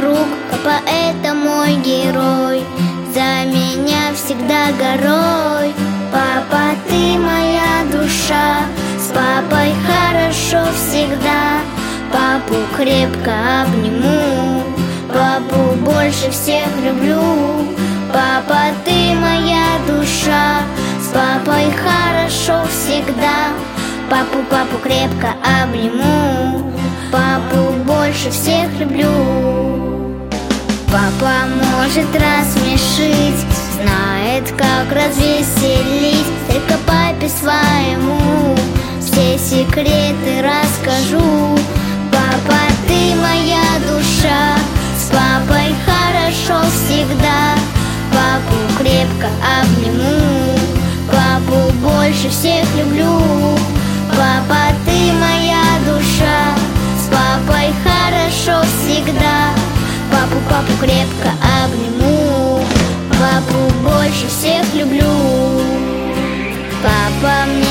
друг, папа это мой герой, за меня всегда горой. Папа, ты моя душа, с папой хорошо всегда. Папу крепко обниму, папу больше всех люблю. Папа, ты моя душа, с папой хорошо всегда. Папу крепко обниму, папу больше всех люблю. Папа может рассмешить, знает, как развеселить. Только папе своему все секреты расскажу. Папа, ты моя душа, с папой хорошо всегда. Папу крепко обниму, папу больше всех люблю. Папа, ты моя душа, с папой хорошо всегда. Папу крепко обниму, папу больше всех люблю. Папа мне